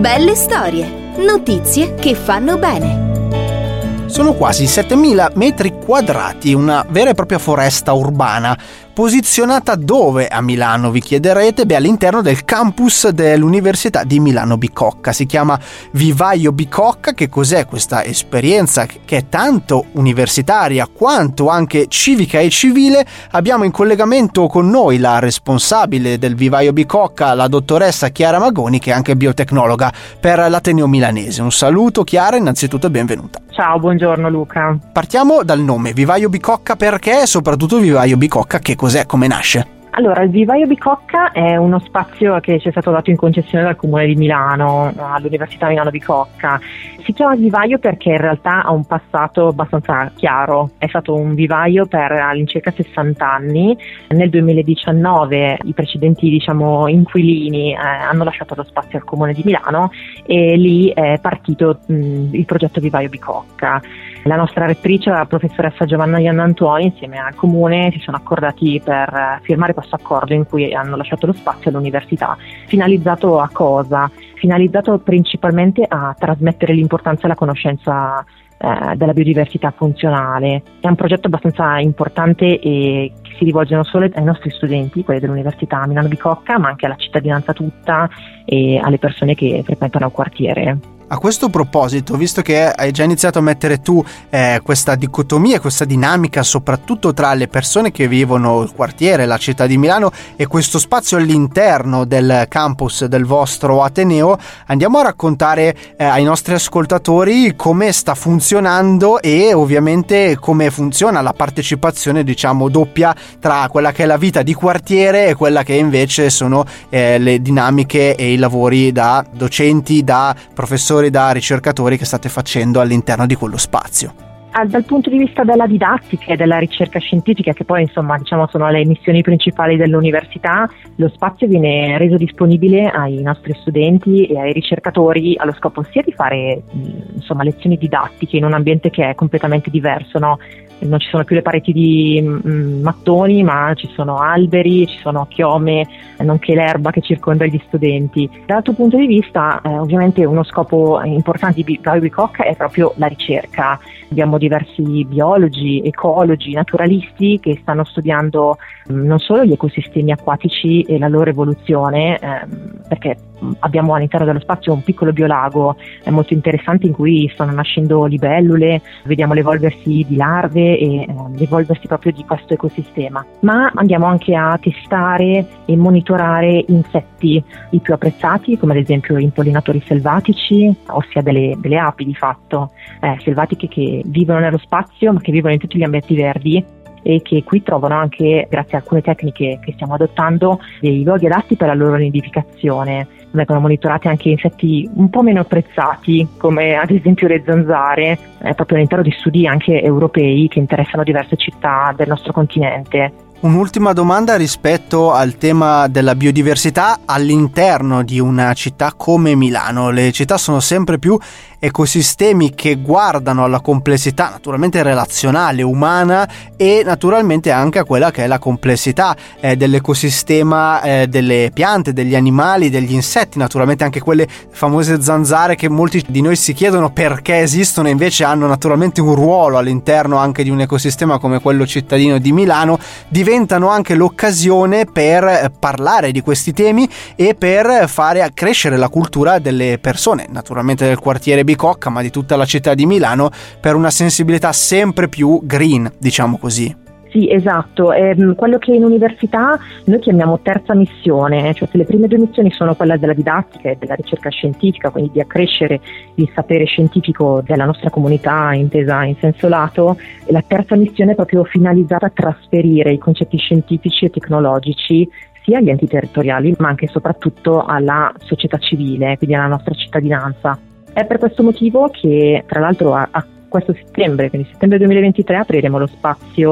Belle storie, notizie che fanno bene. Sono quasi 7.000 metri quadrati, una vera e propria foresta urbana. Posizionata dove a Milano, vi chiederete? All'interno del campus dell'Università di Milano Bicocca. Si chiama Vivaio Bicocca. Che cos'è questa esperienza che è tanto universitaria quanto anche civica e civile? Abbiamo in collegamento con noi la responsabile del Vivaio Bicocca, la dottoressa Chiara Magoni, che è anche biotecnologa per l'Ateneo Milanese. Un saluto Chiara, innanzitutto e benvenuta. Ciao, buongiorno Luca. Partiamo dal nome, Vivaio Bicocca, perché? E soprattutto Vivaio Bicocca, che cos'è, come nasce? Allora, il Vivaio Bicocca è uno spazio che ci è stato dato in concessione dal Comune di Milano, all'Università Milano Bicocca. Si chiama vivaio perché in realtà ha un passato abbastanza chiaro. È stato un vivaio per all'incirca 60 anni. Nel 2019 i precedenti, inquilini hanno lasciato lo spazio al Comune di Milano e lì è partito il progetto Vivaio Bicocca. La nostra rettrice, la professoressa Giovanna Iannantuoni, insieme al Comune si sono accordati per firmare questo accordo in cui hanno lasciato lo spazio all'università. Finalizzato a cosa? Finalizzato principalmente a trasmettere l'importanza e la conoscenza della biodiversità funzionale. È un progetto abbastanza importante e che si rivolge non solo ai nostri studenti, quelli dell'Università Milano Bicocca, ma anche alla cittadinanza tutta e alle persone che frequentano il quartiere. A questo proposito, visto che hai già iniziato a mettere tu questa dicotomia, questa dinamica soprattutto tra le persone che vivono il quartiere, la città di Milano e questo spazio all'interno del campus del vostro Ateneo, andiamo a raccontare ai nostri ascoltatori come sta funzionando e ovviamente come funziona la partecipazione doppia tra quella che è la vita di quartiere e quella che invece sono le dinamiche e i lavori da docenti, da professori, da ricercatori che state facendo all'interno di quello spazio. Dal punto di vista della didattica e della ricerca scientifica, che poi sono le missioni principali dell'università, lo spazio viene reso disponibile ai nostri studenti e ai ricercatori allo scopo sia di fare lezioni didattiche in un ambiente che è completamente diverso, no? Non ci sono più le pareti di mattoni, ma ci sono alberi, ci sono chiome, nonché l'erba che circonda gli studenti. Dall'altro punto di vista, ovviamente uno scopo importante di Vivaio Bicocca è proprio la ricerca. Abbiamo diversi biologi, ecologi, naturalisti che stanno studiando non solo gli ecosistemi acquatici e la loro evoluzione, perché abbiamo all'interno dello spazio un piccolo biolago molto interessante in cui stanno nascendo libellule, vediamo l'evolversi di larve e l'evolversi proprio di questo ecosistema, ma andiamo anche a testare e monitorare insetti i più apprezzati, come ad esempio impollinatori selvatici, ossia delle api di fatto, selvatiche che vivono nello spazio ma che vivono in tutti gli ambienti verdi e che qui trovano anche, grazie a alcune tecniche che stiamo adottando, dei luoghi adatti per la loro nidificazione. Vengono monitorati anche insetti un po' meno apprezzati, come ad esempio le zanzare, proprio all'interno di studi anche europei che interessano diverse città del nostro continente. Un'ultima domanda rispetto al tema della biodiversità all'interno di una città come Milano. Le città sono sempre più ecosistemi che guardano alla complessità naturalmente relazionale, umana e naturalmente anche a quella che è la complessità dell'ecosistema delle piante, degli animali, degli insetti, naturalmente anche quelle famose zanzare che molti di noi si chiedono perché esistono e invece hanno naturalmente un ruolo all'interno anche di un ecosistema come quello cittadino di Milano. Diventano anche l'occasione per parlare di questi temi e per fare crescere la cultura delle persone, naturalmente del quartiere Bicocca, ma di tutta la città di Milano, per una sensibilità sempre più green, diciamo così. Sì, esatto, quello che in università noi chiamiamo terza missione, cioè se le prime due missioni sono quella della didattica e della ricerca scientifica, quindi di accrescere il sapere scientifico della nostra comunità intesa in senso lato, e la terza missione è proprio finalizzata a trasferire i concetti scientifici e tecnologici sia agli enti territoriali ma anche e soprattutto alla società civile, quindi alla nostra cittadinanza. È per questo motivo che tra l'altro a questo settembre, quindi settembre 2023, apriremo lo spazio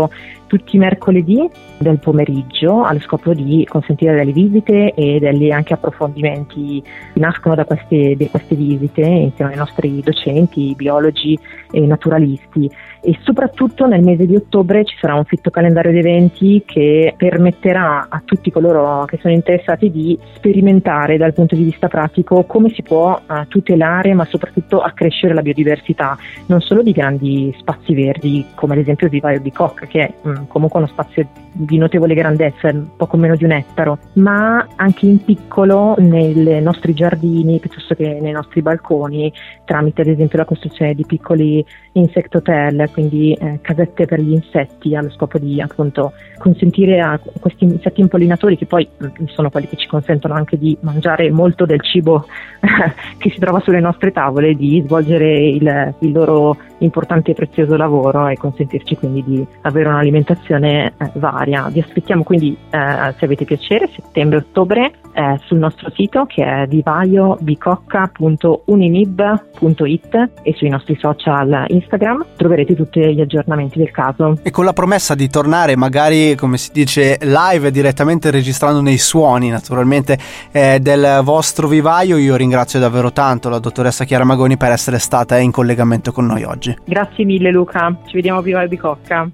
tutti i mercoledì del pomeriggio allo scopo di consentire delle visite e degli anche approfondimenti che nascono da queste visite insieme ai nostri docenti, biologi e naturalisti. E soprattutto nel mese di ottobre ci sarà un fitto calendario di eventi che permetterà a tutti coloro che sono interessati di sperimentare dal punto di vista pratico come si può tutelare ma soprattutto accrescere la biodiversità, non solo di grandi spazi verdi come ad esempio il vivaio di Cocca, che è comunque uno spazio di notevole grandezza, poco meno di un ettaro, ma anche in piccolo nei nostri giardini piuttosto che nei nostri balconi, tramite ad esempio la costruzione di piccoli insect hotel, quindi casette per gli insetti, allo scopo di appunto consentire a questi insetti impollinatori, che poi sono quelli che ci consentono anche di mangiare molto del cibo che si trova sulle nostre tavole, di svolgere il loro importante e prezioso lavoro e consentirci quindi di avere un'alimentazione varia. Vi aspettiamo quindi, se avete piacere, settembre-ottobre sul nostro sito, che è vivaio.bicocca.unimib.it, e sui nostri social Instagram troverete tutti gli aggiornamenti del caso. E con la promessa di tornare magari, come si dice, live, direttamente registrando nei suoni naturalmente del vostro vivaio, io ringrazio davvero tanto la dottoressa Chiara Magoni per essere stata in collegamento con noi oggi. Grazie mille Luca, ci vediamo a Vivaio Bicocca.